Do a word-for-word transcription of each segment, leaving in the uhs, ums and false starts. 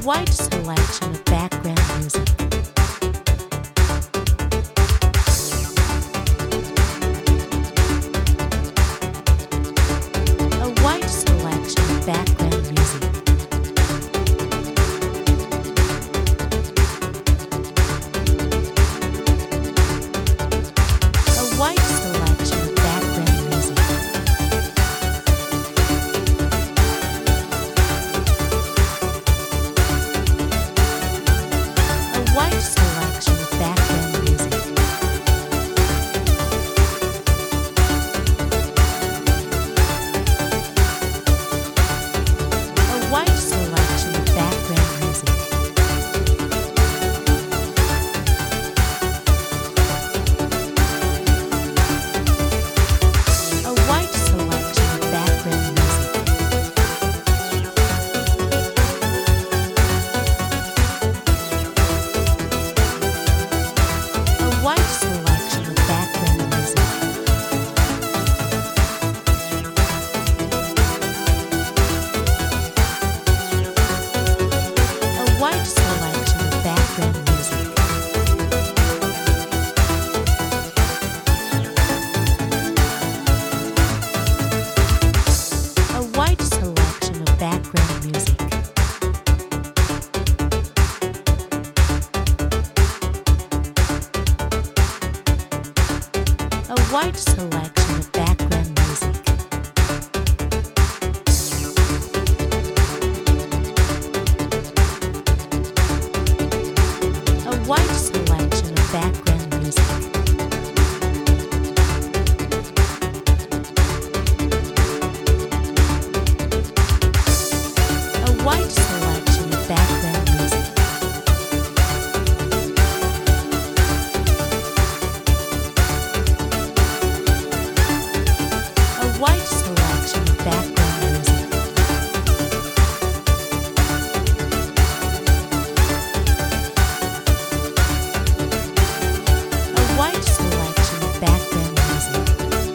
wide selection of background music. A wide selection of background music. A wide selection of background music. A wide selection of background music. A wide selection of background music. A wide selection of background music. A wide selection of background music. A wide selection of background music. A wide selection of background music. A wide selection of background music. A wide selection of background music. A wide selection of background music. A wide selection of background music. A wide selection of background music.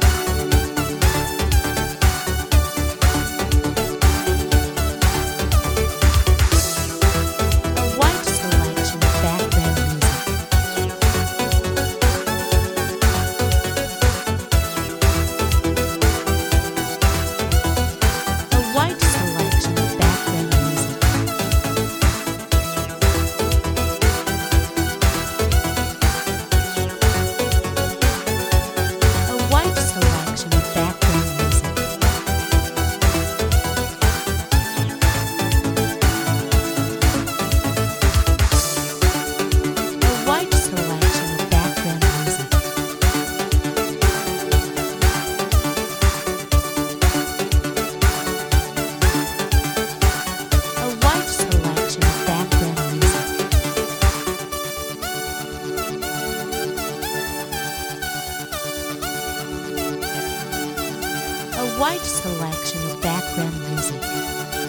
A wide selection of background music. A wide selection of background music. A wide selection of background music. A wide selection of background music. A wide selection of background music. A wide selection of background music.